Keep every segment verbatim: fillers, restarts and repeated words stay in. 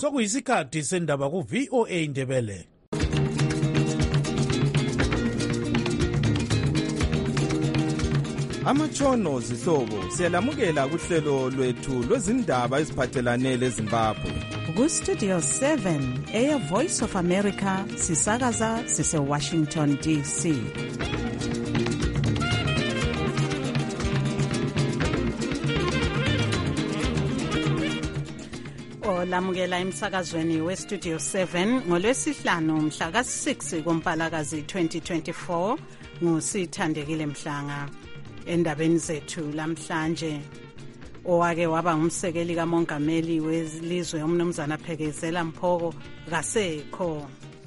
sokuyisikhathi sendaba ku-V O A Ndebele. Amatshono zihlobo siyalamukela kuhlelo lwethu lwezindaba eziphathelane leZimbabwe. Ku-Studio seven, Air Voice of America, sisakaza sise-Washington D C. Olamukela emsakazweni we-Studio seven ngolwesihlanu mhla ka-six kuMpalakazi twenty twenty-four nguSithandekile Mhlanga. Endabeni zethu lamhlanje, owake waba ngumsekeli kamongameli welizwe umnumzana Phekezela Mphoko kasekho.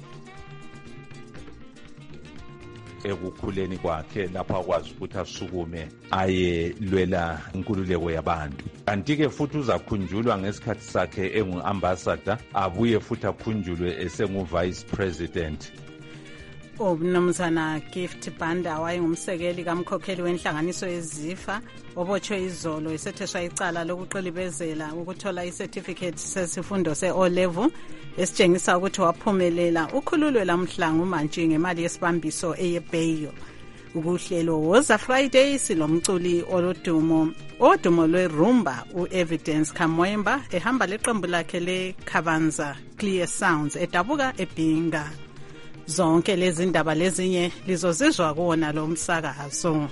Ekukhuleni kwakhe lapha kwazi ukuthi asukume ayelwela inkululeko yabantu. Kanti-ke futhi uzakhunjulwa ngesikhathi sakhe engu-ambassador, abuye futhi akhunjulwe esengu-vice president. Umnumzana Gift Banda wayengumsekeli kamkhokheli wenhlanganiso yeZIFA obotshwe izolo esetheswa icala lokuqilibezela ukuthola icertificate sesifundo se-O level esitshengisa ukuthi waphumelela. Ukhululwe lamhlanga uMantshi ngemali yesibambiso eyebheyo. Ukuhlelo Woza Friday silomculi olodumo odumo lwerumba u-Evidence Kamoemba ehamba leqembu lakhe le-Kavanza Clear Sounds edabuka eBhinga. Zonke lezi ndaba lezinye lizozizwa kuwona lo msakazo.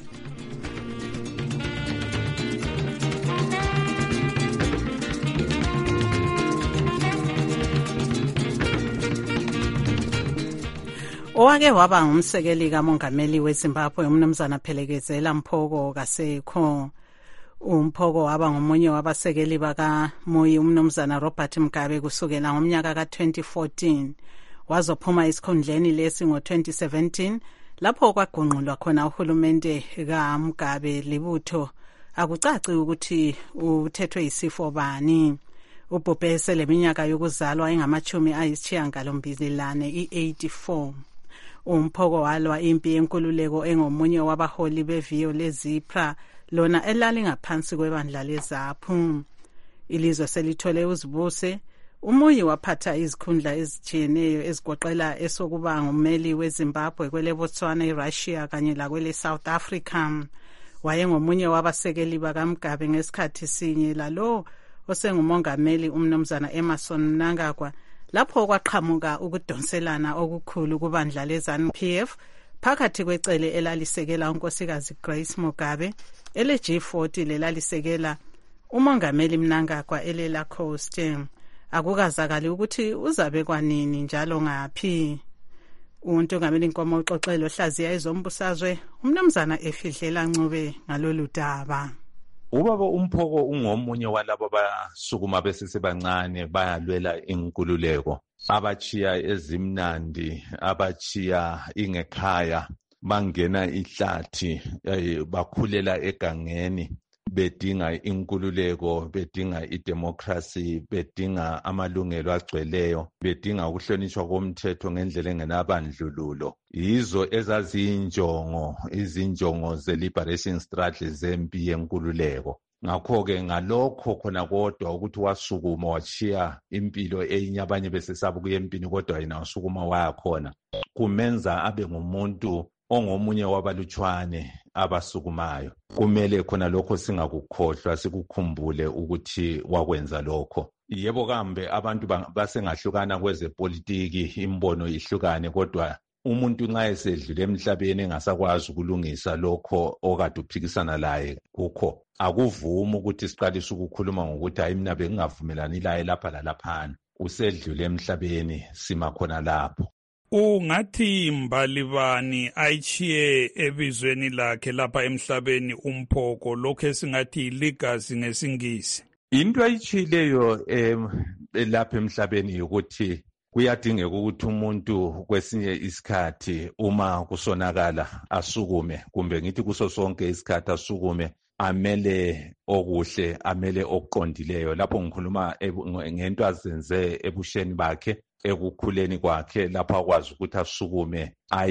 Owake waba ngumsekeli kamongameli weZimbabwe umnumzana Phekezela Mphoko kasekho. Umphoko waba ngomunye wabasekeli bakaMoyi umnumzana Robert Mugabe kusukela ngomnyaka ka twenty fourteen. Wazophuma isikhundleni lesi ngo twenty seventeen lapho kwagungqulwa khona uhulumende kaMugabe libutho akucaci ukuthi uthethwe isifo bani. Ubhubhese leminyaka yokuzalwa engamachumi ayisishiyagalombili lane i-eighty-four. Umphoko walwa impi yenkululeko engomunye wabaholi beviyo leZIPRA lona elali ngaphansi kwebandla leZAPU. Ilizwe selithole uzibuse. Umuyi waphatha izikhundla ezitshiyeneyo ezigoqela esokuba ngumeli weZimbabwe kwele Botswana, eRussia kanye lakwele South Africa. Wayengomunye wabasekeli bakaMugabe ngesikhathi sinye lalo osengumongameli umnumzana Emmerson Mnangagwa lapho kwaqhamuka ukudonselana okukhulu kubandla leZANU P F phakathi kwecele elalisekela unkosikazi Grace Mugabe ele G forty lelalisekela umongameli Mnangagwa elela Coast. Akukazakali ukuthi uzabe kwanini njalo ngaphi. Untongameli inkomo uxoxelo hlaziya ezombusazwe umnumzana Efidlela Ncube ngalolu daba. Ubaba uMphoko ungomunye walabo basukuma besesebancane bayalwela inkululeko, abachiya ezimnandi, abachiya ingekhaya, bangena ihlathi, bakhulela egangeni bedinga inkululeko, bedinga idemocracy, bedinga amalungelo agcweleyo, bedinga ukuhlonishwa komthetho ngendlela engenabandlululo. Yizo ezaziyinjongo, izinjongo ze-liberation struggle zempi yenkululeko. Ngakho-ke ngalokho khona kodwa ukuthi wasukuma wachiya impilo enye abanye besesaba kuye empini kodwa yena wasukuma wayakhona, kumenza abe ngumuntu ongomunye wabalutshwane abasukumayo. Kumele khona lokho singakukhohlwa, sikukhumbule ukuthi wakwenza lokho. Yebo kambe abantu basengahlukana kwezepolitiki, imbono ihlukane, kodwa umuntu nxa esedlule emhlabeni engasakwazi ukulungisa lokho okade uphikisana laye kukho, akuvumi ukuthi siqalise ukukhuluma ngokuthi hayi mina bengingavumelani laye lapha lalaphana. Usedlule emhlabeni, sima khona lapho. Ungathi mbalibani ayichiye ebizweni lakhe lapha emhlabeni uMphoko, lokho esingathi legacy ngesingisi? Into ayichileyo em lapha emhlabeni ukuthi kuyadingeka ukuthi umuntu kwesinye isikhathi uma kusonakala asukume, kumbe ngithi kuso sonke isikhathi asukume, amele okuhle, amele okuqondileyo. Lapho ngikhuluma ngento azenze ebusheni bakhe, ekukhuleni kwakhe, lapha akwazi ukuthi asukume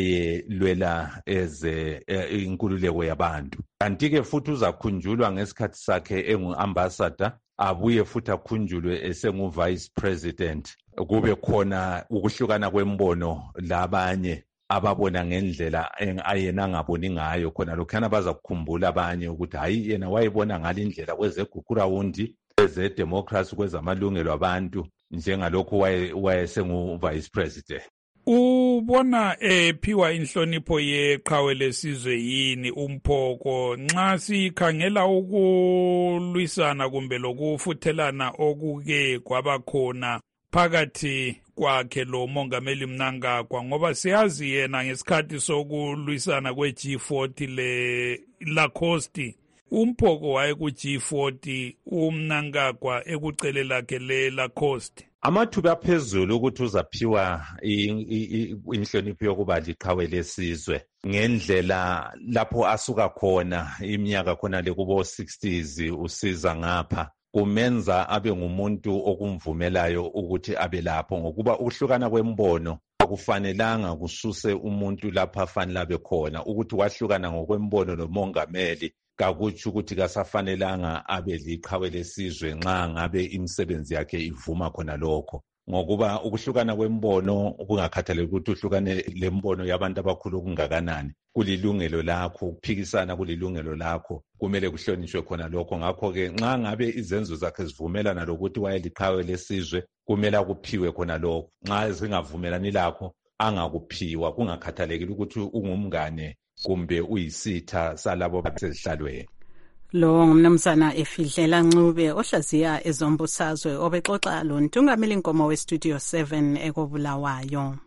ayelwela eze inkululeko yabantu. Kanti-ke futhi uzakhunjulwa ngesikhathi sakhe engu-ambassador, abuye futhi akhunjulwe esengu-vice president, kube khona ukuhlukana kwembono labanye ababona ngendlela ayena angaboni ngayo. Khona lokhana baza kukhumbula abanye ukuthi hayi yena wayebona ngalindlela kwezegugurawundi, kwezedemocracy, kwezamalungelo abantu, njengalokhu wayesengu-vice president. Ubona ephiwa inhlonipho yeqhawe lesizwe yini uMphoko nxa sikhangela ukulwisana kumbe lokufuthelana okuke kwabakhona phakathi kwakhe lo Mongameli Mnangagwa, ngoba siyazi yena ngesikhathi sokulwisana kwe-G forty le Lacoste uMphoko waye ku-G forty, uMnangagwa ekucele lakhe le Lacoste. Amathuba aphezulu ukuthi uzaphiwa inhlonipho yokuba liqhawe lesizwe ngendlela lapho asuka khona iminyaka khona le kubo sixties usiza ngapha, kumenza abe ngumuntu okumvumelayo ukuthi abe lapho, ngokuba ukuhlukana kwembono akufanelanga kususe umuntu lapha afanele abe khona. Ukuthi wahlukana ngokwembono nomongameli kakutsho ukuthi kasafanelanga abe liqhawe lesizwe nxa ngabe imisebenzi yakhe ivuma khona lokho, ngokuba ukuhlukana kwembono kungakhathaleki ukuthi uhlukane lembono yabantu abakhulu okungakanani, kulilungelo lakho. Ukuphikisana kulilungelo lakho, kumele kuhlonishwe khona lokho. Ngakho-ke nxa ngabe izenzo zakhe zivumelana lokuthi wayeliqhawe lesizwe, kumele akuphiwe khona lokho. Nxa zingavumelani lakho angakuphiwa, kungakhathalekile ukuthi ungumngane kumbe uyisitha salabo abasezihlalweni. Lo ngumnumzana Efidlela Ncube ohlaziya ezombusazwe obexoxa lo Ntungameli Nkomo we-Studio seven ekobulawayo.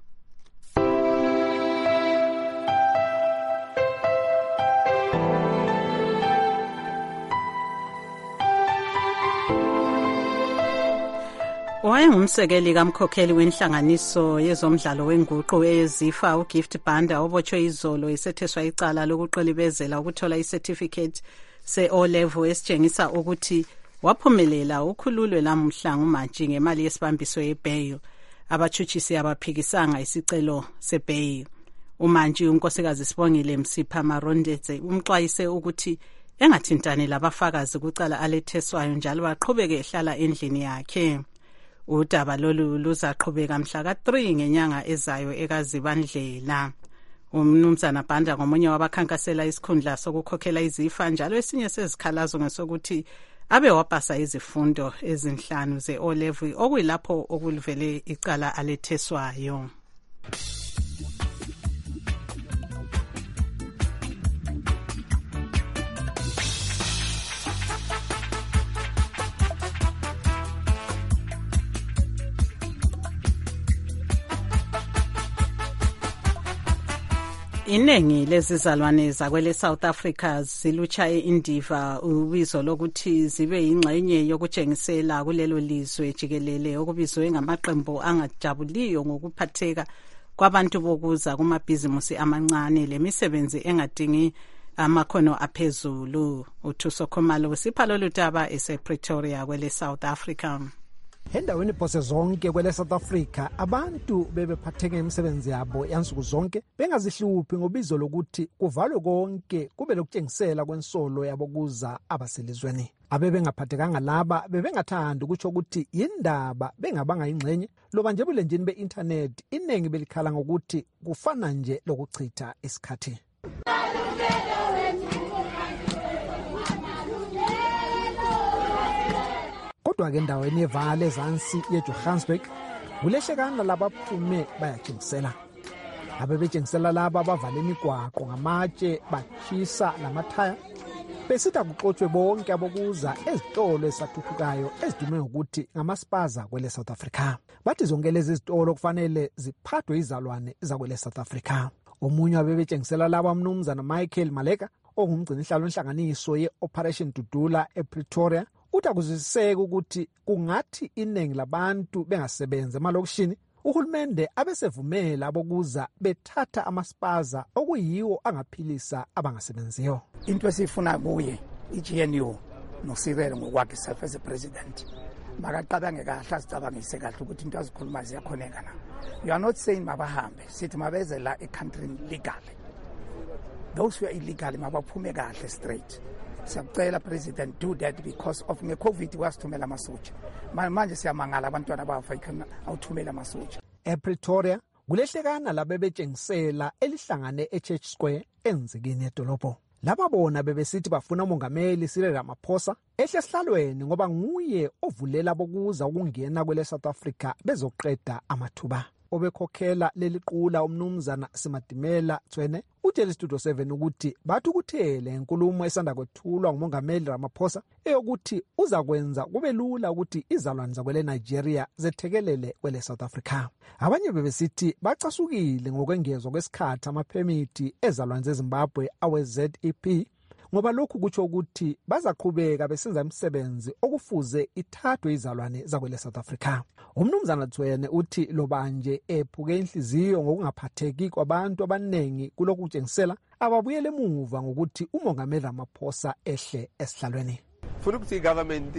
Wayengumsekeli kamkhokheli wenhlanganiso yezomdlalo wenguqu ezifa uGift Banda obotshwe izolo esetheswa icala lokuqilibezela ukuthola icertificate se-O level esitshengisa ukuthi waphumelela ukhululwe lamuhla nguMantshi ngemali yesibambiso yeBail. Abatshutshisi abaphikisanga isicelo seBail. uMantshi unkosikazi Sibongile Msipha Marondetse umxwayise ukuthi engathintani labafakazi kucala aletheswayo njalo baqhubeke ehlala endlini yakhe. Udaba lolu luzaqhubeka mhla ka three ngenyanga ezayo eKazibandlela. Umnumzana Banda ngomunye wabakhankasela isikhundla sokukhokhela izifa njalo esinye sezikhalazo ngesokuthi abe wapasa izifundo ezinhlanu ze-O level okuyilapho okulivele icala aletheswayo. Iningi lezizalwane zakwele South Africa zilutshaye indiva ubizo lokuthi zibe ingxenye yokutshengisela kulelo lizwe jikelele okubizwe ngamaqembu angajabuliyo ngokuphatheka kwabantu bokuza kumabhizimusi amancane lemisebenzi engadingi amakhono aphezulu. uThuso Khumalo usipha lolu daba esePretoria kwele South Africa. Endaweni phose zonke kwele South Africa abantu bebephatheke imisebenzi yabo yansuku zonke bengazihluphi ngobizo lokuthi kuvalwe konke kube lokutshengisela kwensolo yabo kuza abaselizweni. Abe bengaphathekanga laba bebengathanda ukutsho ukuthi indaba bengabanga ingxenye loba nje bulenjini be-internet iningi belikhala ngokuthi kufana nje lokuchitha isikhathi. Kodwa ke endaweni yeVale ezansi yeJohannesburg kulehlekana labaphume bayatshengisela. Abebetshengisela laba abavale imigwaqo ngamatshe bachisa lamathaya besitha kuxotshwe bonke abokuza ezitolo esathuthukayo ezidume ukuthi ngamaspaza kwele South Africa. Bathi zonke lezi zitolo kufanele ziphathwe izalwane zakwele South Africa. Omunye abebetshengisela laba umnumzana Michael Maleka ongumgcini inhlalo enhlanganiso ye-Operation Dudula ePretoria uthi akuzwisiseke ukuthi kungathi iningi labantu bengasebenza emalokishini uhulumende abesevumela abokuza bethatha amaspaza okuyiwo angaphilisa abangasebenziyo. Into esifuna kuye i-G N U noSirele ngokwakhe self as a president makacabange kahle asicabangise kahle ukuthi into azikhuluma ziyakhoneka na. You are not saying mabahambe sithi mabeze la e-country legally. Those who are illegal mabaphume kahle straight. Siyacela president do that because of nge-COVID wasithumela amasotsha. Manje siyamangala abantwana bafa ikhona awuthumela amasotsha. ePretoria kulehlekana labebetshengisela elihlangane eChurch Square enzikini edolobho. Laba bona bebesithi bafuna umongameli Cyril Ramaphosa ehle sihlalweni ngoba nguye ovulela bokuza ukungena kwele South Africa bezoqeda amathuba. Obekhokhela leliqula umnumzana Simadimela Thwene utshela iStudio seven ukuthi bathi ukuthele inkulumo esanda kwethulwa ngumongameli Ramaphosa eyokuthi uza kwenza kube lula ukuthi izalwane zakwele Nigeria zethekelele kwele South Africa. Abanye bebesithi bacasukile ngokwengezwa kwesikhathi amaphemiti ezalwane zeZimbabwe awe Z E P ngoba lokhu kutsho ukuthi bazaqhubeka besenza imisebenzi okufuze ithathwe izalwane zakwele South Africa. Umnumzana Thwene uthi lobanje ephuke inhliziyo ngokungaphatheki kwabantu abanengi kulokhu kutshengisela ababuyele emuva ngokuthi umongameli Ramaphosa ehle esihlalweni. Funa ukuthi igovernment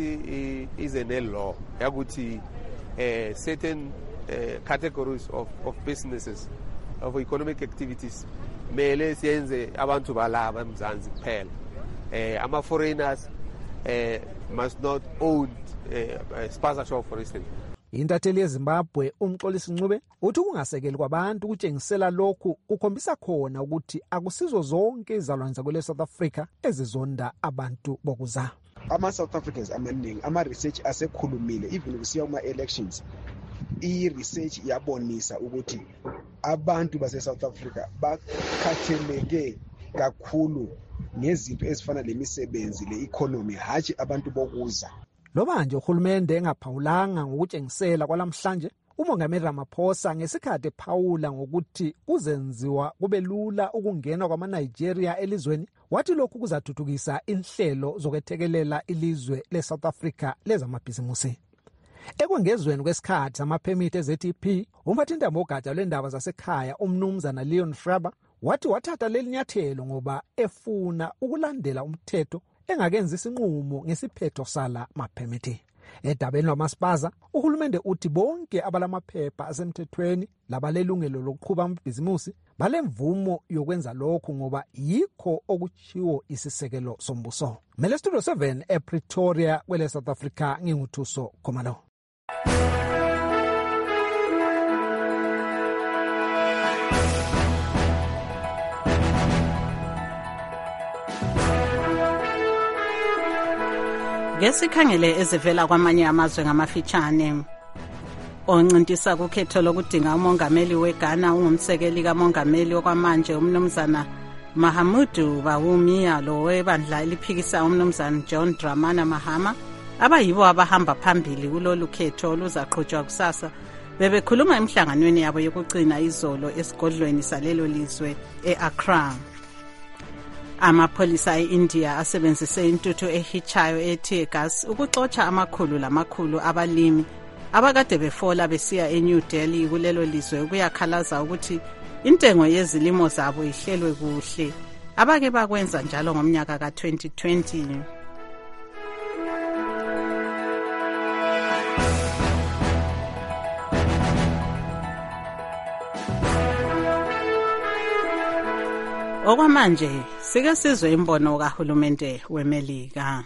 ize law yakuthi eh certain uh, categories of of businesses of economic activities mele siyenze abantu balaba eMzansi kuphela. Eh ama foreigners eh must not own uh, spaza shop for instance. Intatheli yeZimbabwe umxolisi Ncube uthi kungasekeli kwabantu kutshengisela lokhu ukhombisa khona ukuthi akusizo zonke izalwane zakwele South Africa ezizonda abantu bokuza. Ama South Africans amaningi ama research asekhulumile even kusiya kuma elections i-research yabonisa ukuthi abantu base South Africa bakhatheleke kakhulu ngezinto ezifana lemisebenzi le-economy hathi abantu bokuza. Lobanje uhulumende engaphawulanga ngokutshengisela kwalamhlanje umongameli Ramaphosa ngesikhathi ephawula ngokuthi kuzenziwa kube lula ukungena kwamaNigeria elizweni wathi lokhu kuzathuthukisa inhlelo zokwethekelela ilizwe leSouth Africa lezamabhizimusi. Ekwengezweni kwesikhathi amaphemiti eZ E P umphathintambo ogatsha lwendaba zasekhaya umnumzana Leon Schreiber wathi wathatha lelinyathelo ngoba efuna ukulandela umthetho engakenzi isinqumo ngesiphetho sala maphemiti. Edabeni lwamaspaza uhulumende uthi bonke abalamaphepha asemthethweni labalelungelo lokuqhuba amabhizimusi balemvumo yokwenza lokho ngoba yikho okuchiwo isisekelo sombuso. Mele Studio seven ePretoria kwele South Africa nginguthuso Khomalo. Ngesikhangele ezivela kwamanye amazwe ngamafitshane oncintisa kukhetho lokudinga umongameli weGhana ungumsekeli kamongameli okwamanje umnumzana Mahamudu Bawumia lo webandla eliphikisa umnumzana John Dramani Mahama abayibo abahamba phambili kulolu khetho oluzaqhutshwa kusasa bebekhuluma emhlanganweni yabo yokucina izolo esigodlweni salelo lizwe eAccra. Amapholisa eIndia asebenzise intuthu ehichayo ethi gas ukuxotsha amakhulu lamakhulu abalimi abakade befola besiya eNew Delhi kulelo lizwe ukuyakhalaza ukuthi intengo yezilimo zabo ihlelwe kuhle abake bakwenza njalo ngomnyaka ka twenty twenty. Okwamanje sike sizwe imbono kahulumende weMelika.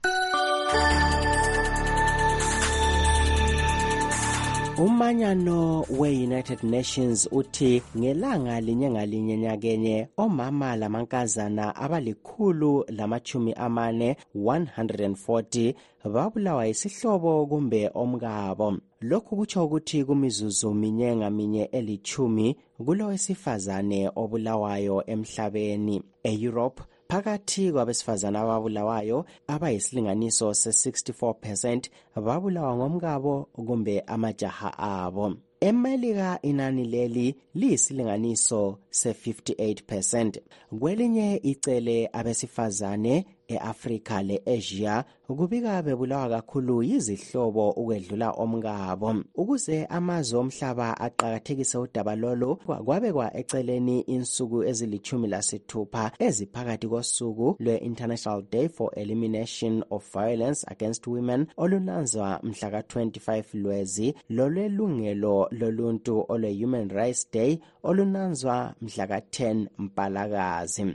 Umanyano we-United Nations uthi ngelanga linye ngalinye nyakenye omama lamankazana abalikhulu lamachumi amane one hundred forty babulawa isihlobo kumbe omkabo. Lokhu kutsho ukuthi kumizuzu minye ngaminye elichumi kulowesifazane obulawayo emhlabeni. E-Europe phakathi kwabesifazana ababulawayo abayisilinganiso se sixty-four percent babulawa ngomkabo kumbe amajaha abo. eMelika inani leli liyisilinganiso se fifty-eight percent. Kwelinye icele abesifazane eAfrika le-Asia kubika bebulawa kakhulu yizihlobo ukwedlula omkabo. Ukuze amazwe omhlaba aqhakathekise udaba lolo kwabekwa eceleni insuku ezilichumi lasithupha eziphakathi kosuku lwe-International Day for Elimination of Violence Against Women olunanzwa mhla ka twenty-five Lwezi lolwelungelo loluntu olwe Human Rights Day olunanzwa mhla ka ten Mpalakazi.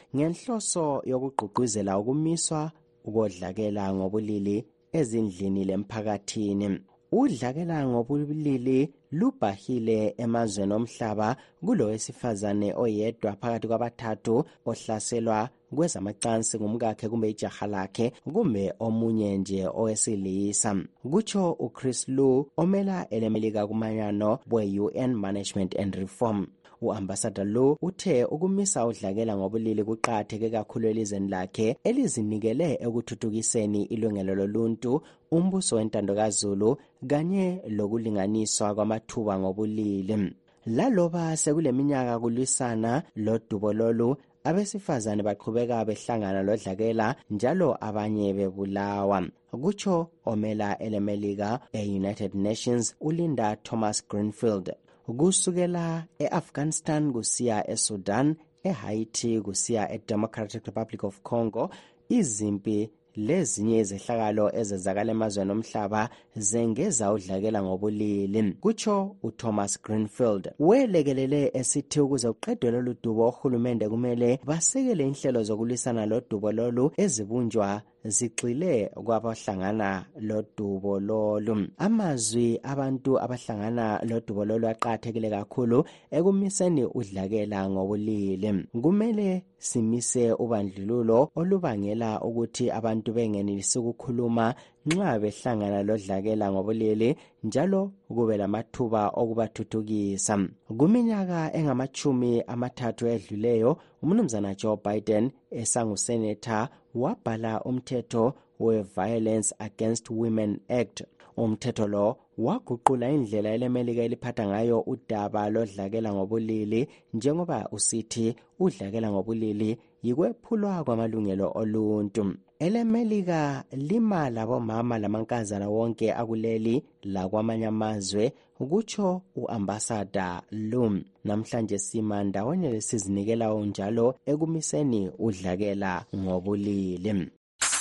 ngenhloso yokugqugquzela ukumiswa ukodlakela ngobulili ezindlini lemphakathini. Udlakela ngobulili lubhahile emazweni omhlaba kulowesifazane oyedwa phakathi kwabathathu ohlaselwa kwezamacansi ngumkakhe kumbe ijaha lakhe kumbe omunye nje owesilisa. Kutsho uChris Lu omela elemelika kumanyano we-U N Management and Reform. U-Ambassador Lu uthe ukumisa udlakela ngobulili kuqakatheke kakhulu elizweni lakhe elizinikele ekuthuthukiseni ilungelo loluntu, umbuso wentando kaZulu kanye lokulinganiswa kwamathuba ngobulili. Laloba sekuleminyaka kulwisana lodubo lolu, abesifazane baqhubeka behlangana lodlakela njalo abanye bebulawa. Kutsho omela elemelika e-United Nations uLinda Thomas Greenfield. Kusukela e-Afghanistan kusiya eSudan, eHaiti kusiya eDemocratic Republic of Congo, izimpi lezinye izehlakalo ezenzakala emazweni omhlaba zengeza udlakela ngobulili. Kutsho uThomas Greenfield welekelele esithi ukuze uqedwe lolu dubo uhulumende kumele basekele inhlelo zokulwisana lodubo lolu ezibunjwa zigxile kwabahlangana lodubo lolu. Amazwi abantu abahlangana lodubo lolu aqakathekile kakhulu ekumiseni udlakela ngobulili. Kumele simise ubandlululo olubangela ukuthi abantu bengenelisi ukukhuluma nxa behlangana lodlakela ngobulili njalo kube lamathuba okubathuthukisa. Kuminyaka engamachumi amathathu edluleyo, umnumzana Joe Biden esangusenator wabhala umthetho we-Violence Against Women Act. Umthetho lo waguqula indlela elemelika eliphatha ngayo udaba lodlakela ngobulili njengoba usithi udlakela ngobulili yikwephulwa kwamalungelo oluntu. Elemelika lima labomama lamankazana wonke akuleli lakwamanye amazwe, kutsho u-Ambassador Lu. Namhlanje sima ndawonye lesizinikela njalo ekumiseni udlakela ngobulili.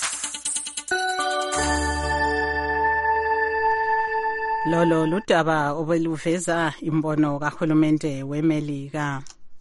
Lolo ludaba obeluveza imbono kahulumende weMelika.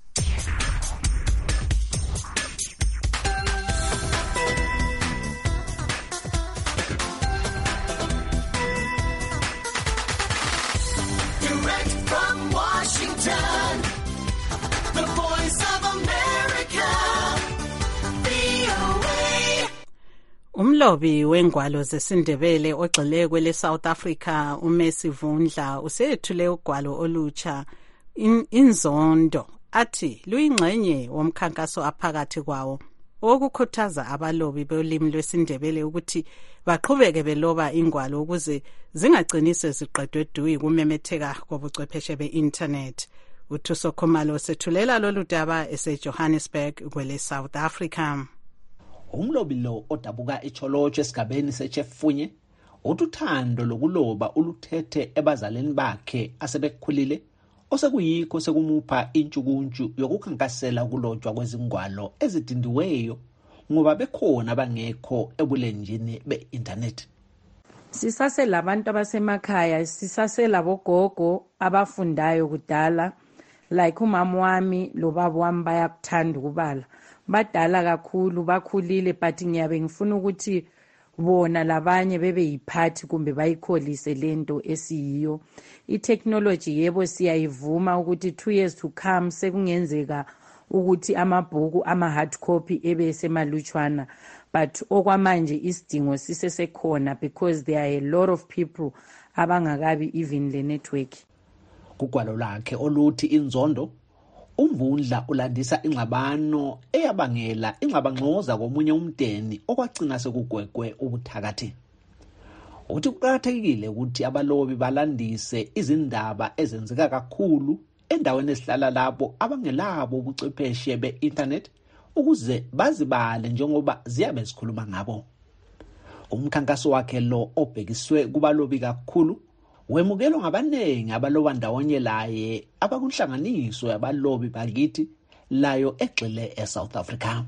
Umlobi wengwalo zesindebele ogxile kwele South Africa uMercy Vundla usethule ugwalo olutsha in, inzondo athi luyingxenye womkhankaso aphakathi kwawo okukhuthaza abalobi bolimi lwesindebele ukuthi baqhubeke beloba ingwalo ukuze zingagcinise ziqedwe dui kumemetheka kobuchwepheshe be-internet. Uthuso Khumalo sethulela lolu daba eseJohannesburg kwele South Africa. Umlobi lo odabuka eCholotsho esigabeni seChefunye uthando lokuloba uluthethe ebazaleni bakhe asebekhulile osekuyikho sekumupha intshukuntshu yokukhankasela ukulotshwa kwezingwalo ezidindiweyo ngoba bekhona abangekho ebulenjini be-internet. Sisasela abantu abasemakhaya, sisasela bogogo abafundayo kudala, like umama wami lo baba wami bayakuthanda ukubala. Badala kakhulu bakhulile, but ngiyabe ngifuna ukuthi bona labanye bebe yiphathi kumbe bayikholise lento esiyiyo. I-technology yebo siyayivuma ukuthi two years to come sekungenzeka ukuthi amabhuku ama-hard copy ebe semalutshwana, but okwamanje isidingo sisesekhona because there are a lot of people abangakabi even le network. Kugwalo lakhe oluthi inzondo, uMvundla ulandisa ingxabano eyabangela ingxabangxoza komunye umdeni okwagcina sekugwegwe ubuthakathi. Uthi kuqakathekile ukuthi abalobi balandise izindaba ezenzeka kakhulu endaweni esihlala lapho abangelabo ubuchwepheshe be-internet ukuze bazibale njengoba ziyabe zikhuluma ngabo. Umkhankaso wakhe lo obhekiswe kubalobi kakhulu wemukelwa ngabanengi abaloba ndawonye laye abakunhlanganiso yabalobi bakithi layo egxile eSouth Africa.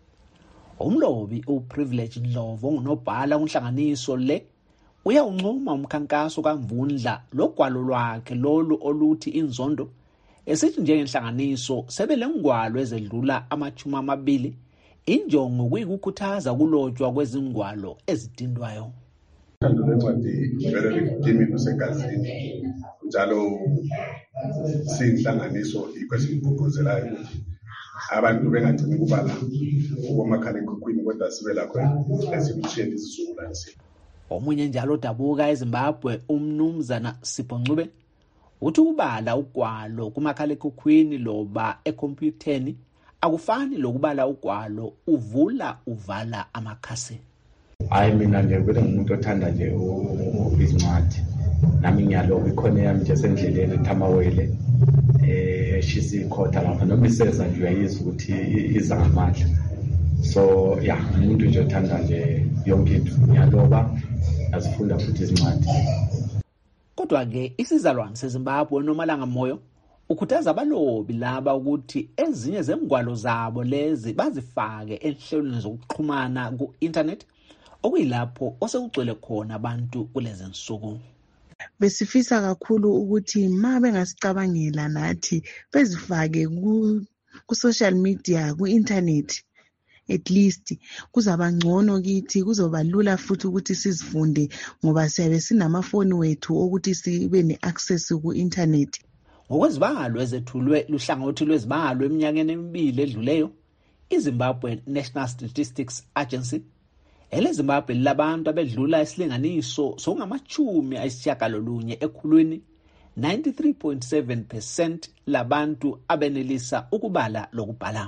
Umlobi uPrivilege Ndlovu ongunobhala kunhlanganiso le uyawuncoma umkhankaso kaMvundla logwalo lwakhe lolu oluthi inzondo esithi njengenhlanganiso sebelengwalo ezedlula amachumi amabili injongo kuyikukhuthaza kulotshwa kwezingwalo ezidindwayo. Uthando lwencwadi vele likimi lusegazini njalo siyinhlanganiso ikwesingqugquzelayo ukuthi abantu bengagcini kubala ukomakhalekhukhwini kodwa sibe lakho ezimsheni isizukulwane sethu. Omunye njalo dabuka eZimbabwe umnumzana Sipho Ncube uthi ukubala ugwalo kumakhalekhukhwini loba ekhompyutheni akufani lokubala ugwalo uvula uvala amakhasi. Hayi mina nje vele ngumuntu othanda nje izincwadi nami ngiyaloba ikhona yami nje sendleleni Thamawele eh shisi ikhotha lapha noma iseza nje uyayizwa ukuthi iza ngamandla. So yeah, umuntu nje othanda nje yonke into ngiyaloba asifunda futhi izincwadi. Kodwa ke isizalwane seZimbabwe noMalanga Moyo ukhuthaza abalobi laba ukuthi ezinye zengwalo zabo lezi bazifake enhlelweni zokuxhumana ku-internet okuyilapho osekucwele khona abantu kulezi nsuku. Besifisa kakhulu ukuthi ma bengasicabangela nathi bezifake ku ku social media ku internet, at least kuzaba ngcono kithi, kuzoba lula futhi ukuthi sizifunde ngoba siyabe sinamafoni wethu ukuthi sibe ne-access ku internet. Ngokwezibalo ezethulwe luhlangothi lwezibalo eminyakeni emibili edluleyo, iZimbabwe National Statistics Agency eleZimbabwe labantu abedlula isilinganiso sokungamachumi ayisishiyagalolunye ekhulwini, ninety-three point seven percent labantu abenelisa ukubala lokubhala.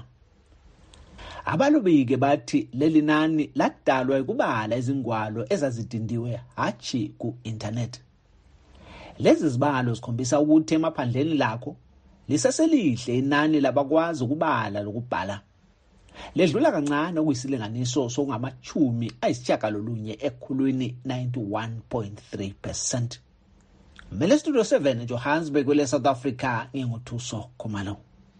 Abalobi-ke bathi leli nani ladalwa ukubala izingwalo ezazidindiwe hachi ku-internet. Lezi zibalo zikhombisa ukuthi emaphandleni lakho liseselihle inani labakwazi ukubala lokubhala. Ledlula kancane okuyisilinganiso sokungamachumi ayisishiyagalolunye ekhulwini, ninety-one point three percent. Mele Studio seven eJohannesburg kwele South Africa nginguthuso Khumalo.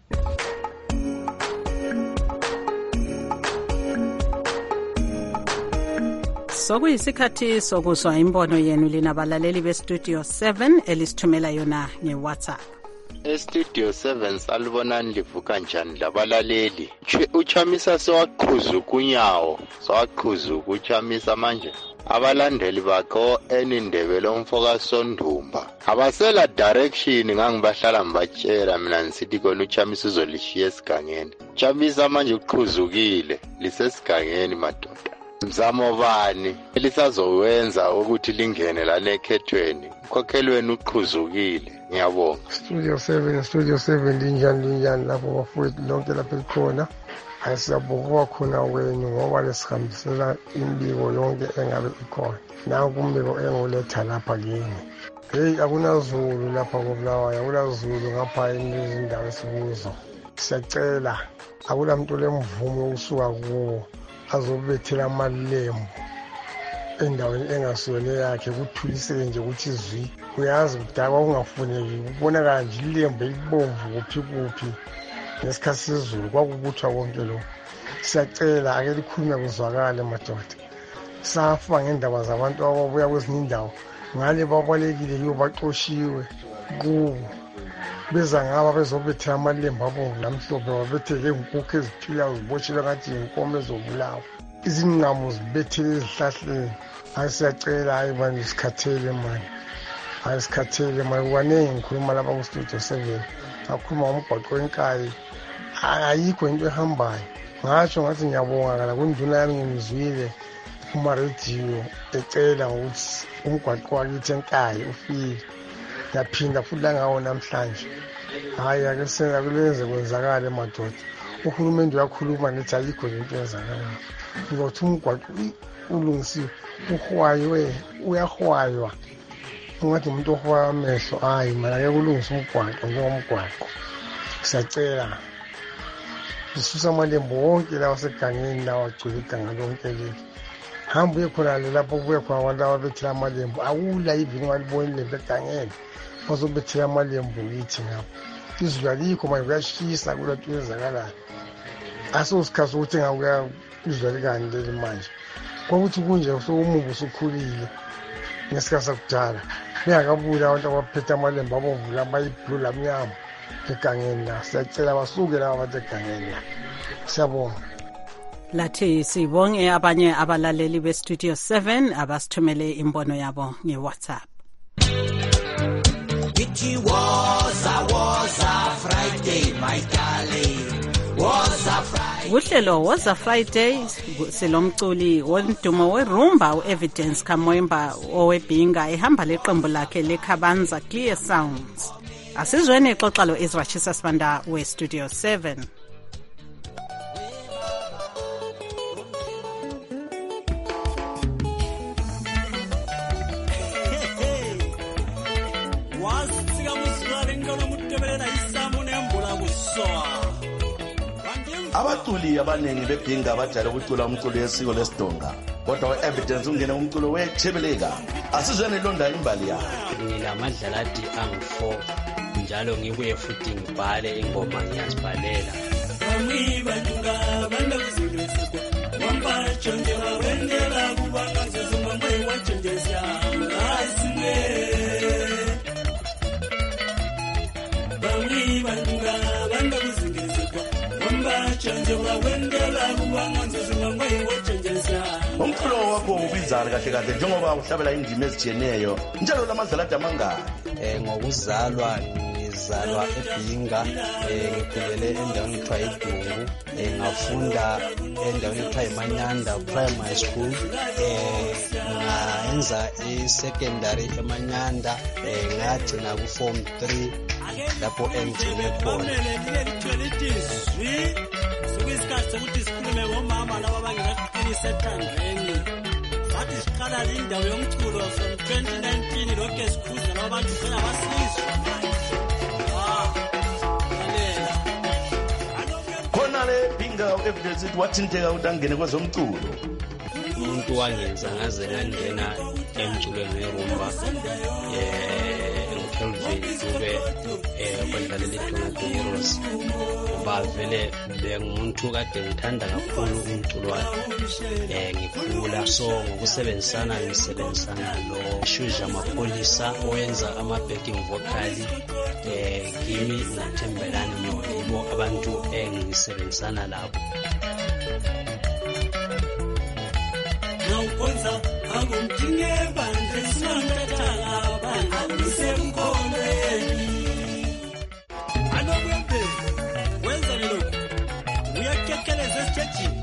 Sokuyisikhathi sokuzwa imbono yenu lina balaleli beStudio seven elisithumela yona ngeWhatsApp. eStudio seven salibonani livuka njani labalaleli. Uchamisa sewaqhuzu kunyawo, sewaqhuzu ukuchamisa manje. Abalandeli bakho enindebele umfoka Sondumba abasela direction ngangibahlala mbatshela mina nisithi kona uchamisa uzolishiya esigangeni. Chamisa manje uqhuzukile lisesigangeni madoda. Mzamo bani elisazowenza ukuthi lingene la nekhethweni khokhelweni uqhuzukile. Ngiyabonga. Studio seven Studio seven linjani linjani lapho bafowethu lonke lapha likhona. Ayisiyabonga khona wenu ngoba lesihambisela imbiko yonke engabe ikhona. Nanku umbiko enguletha lapha kini. Hey, akunazulu lapha koBulawayo, akunazulu ngapha ezindawo esikuzo. Siyacela akulamuntu lemvumo usuka kuwo azobethela amalembu endaweni engasiyona yakhe kuthuliseke nje ukuthi izwi. Uyazi kudakwa ungafuneki kubonakala nje ilembu elibomvu kuphi kuphi ngesikhathi sezulu kwakubuthwa konke lo. Siyacela ake likhulume kuzwakale madoda. Safa ngendaba zabantu ababuya kwezinye indawo ngale babalekile yibo baxoshiwe kubo. Beza ngaba bezobethela amalembu abomvu namhlophe babethele inkukhu eziphilayo zibotshele ngathi inkomo ezobulawa. Izingqamu zibethele ezihlahleni. Ayisiyacela hayi bani sikhathele manje. Ayisikhathele manje kwanenge ngikhuluma lapha ku Studio seven. Ngakhuluma ngomgwaqo wenkayi. Ayikho into ehambayo. Ngasho ngathi ngiyabonga kana kunduna yami ngimizwile kuma radio ecela ukuthi umgwaqo wakithi enkayi ufike. Yaphinda futhi la ngawo namhlanje. Hayi ake senza kulenze kwenzakala madoda. Uhulumende uyakhuluma ngithi ayikho into ezakala. Ngokuthi umgwaqo ulungisiwe uhwaywe uyahwaywa. Ungathi umuntu ohwaya amehlo hayi mara ke kulungisa umgwaqo njengomgwaqo. Siyacela sisusa amalembu wonke lawa segangeni lawa agcwele iganga lonke leli. Hamba uye khona lapho kuye khona abantu ababethela amalembu awula even walibona ilembu egangeni. Bazobethela amalembu ngithi ngapha. Izulu alikho manje kuyashisa kulento ezakalayo. Asosikhathi ukuthi ngakuya izulu likani leli manje. Kwakuthi kunje sokumumbu usukhulile ngesikhathi sakudala. Bengakabula abantu abaphethe amalembu abomvu laba yiblue lamnyama egangeni la. Siyacela basuke laba abantu egangeni la. Siyabonga. lathi sibonge abanye abalaleli bestudio seven abasithumele imbono yabo ngeWhatsApp. It was a was a Friday, my darling. Was a Friday. Uhlelo was a Friday silomculi wondumo werumba uEvidence Kamwemba owebhinga ehamba leqembu lakhe leKhabanza Clear Sounds. Asizweni ixoxa lo Ezra Chisasibanda we Studio seven. Abaculi abaningi bebhinga bajayele ukucula umculo wesiko lesidonga, kodwa uEvidence ungene umculo wechebeleka. Asizweni londa imbali yakhe. Ngilamadlalati angu-four njalo ngibuye futhi ngibhale ingoma ngiyazibhalela. Umculo wakho ubizana kahle kahle njengoba uhlabela indima ezijiyeneyo njalo lamadlalati amangaki. Eh ngokuzalwa ngizalwa eBhinga, eh ngikhulele endaweni ekuthiwa iDungu, eh ngafunda endaweni ekuthiwa iManyanda Primary School, eh ngayenza i-secondary eManyanda, eh ngagcina ku form three lapho engcine khona. Sokuyisikhathi sokuthi sikhulume ngomama laba abangakaqiniswa ethandweni. Sathi siqala indawo yomculo from twenty nineteen lokho sikhuza laba bantu phela basizwa. Ah. Khona le Bhinga uEvidence wathinteka utangene kwezomculo. Umuntu wangenza ngaze ngangena emculweni werumba. Eh Kelvin kube eh kwendlela leTornado Heroes. Bavele bengumuntu kade ngithanda kakhulu umculo wakhe. Eh ngikhula so ngokusebenzisana ngisebenzisana lo Shuja Mapolisa owenza ama backing vocal, eh kimi nathembelana noyibo abantu engisebenzisana labo. Nawukwenza akumthinge bande sangathala abantu semkhoneni. Anokwembe wenza lokho. Uyakekeleza esitshini.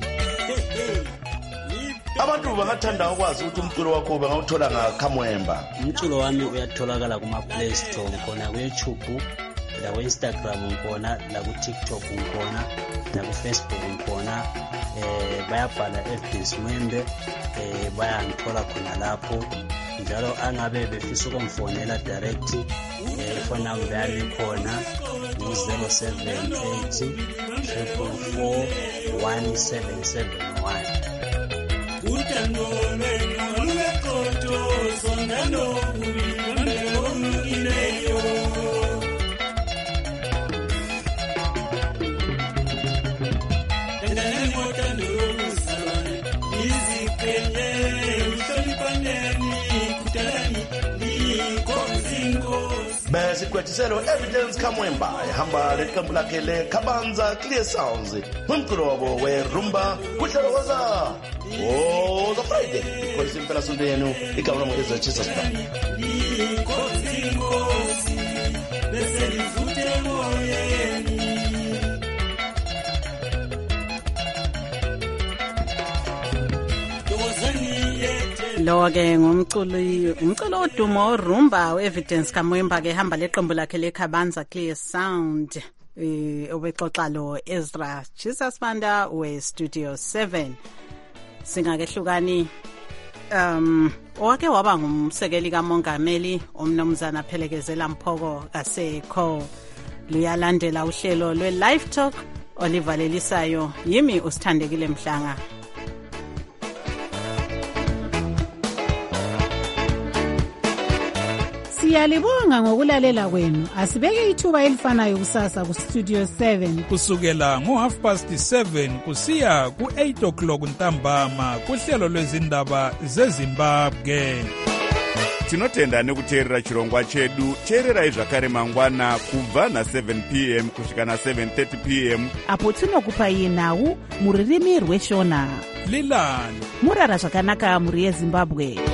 Abantu bangathanda ukwazi ukuthi umculo wakho bangawuthola ngaKhamwemba. Umculo wami uyatholakala kuma Play Store khona ku YouTube, la ku Instagram khona, la ku TikTok khona, la ku Facebook khona. Eh bayabhala Evidence Mwembe, eh bayangithola khona lapho. Njalo angabe befisa ukumfonela direct, eh phone number yami khona zero seven eight four four one seven seven one. Utando lwenu lwekoto sondano ulileyo. Endane motando lwusabane izikenye usholipaneni kutalani likonzingo. Bese kwethiselo Evidence Kamwemba ehamba leqembu lakhe leKhabanza Clear Sounds. Umculo wabo werumba kuhlelo waza Oh, the Friday. Because in Pelasunda yenu igama lami Ezra Chisasibanda. Lo ke ngumculi umculo odumo orumba uEvidence Kamwemba ke hamba leqembu lakhe leKhabanza Clear Sound. Eh obexoxa lo Ezra Chisasibanda we Studio seven. Singakehlukani um owake waba ngumsekeli kaMongameli umnomzana Phelekezela Mphoko kasekho luyalandela uhlelo lwe Live Talk olivalelisayo yimi usithandekile Mhlanga. Siyalibonga ngokulalela kwenu. Asibeke ithuba elifanayo kusasa ku Studio seven kusukela ngo half past seven kusiya ku eight o'clock ntambama kuhlelo lwezindaba zeZimbabwe. tinotenda nekuteerera chirongwa chedu. Teererai zvakare mangwana kubva na7 p m kusvika na7 thirty p m apo tinokupai nhau muririmi rweshona. Lilani murara zvakanaka muri yeZimbabwe.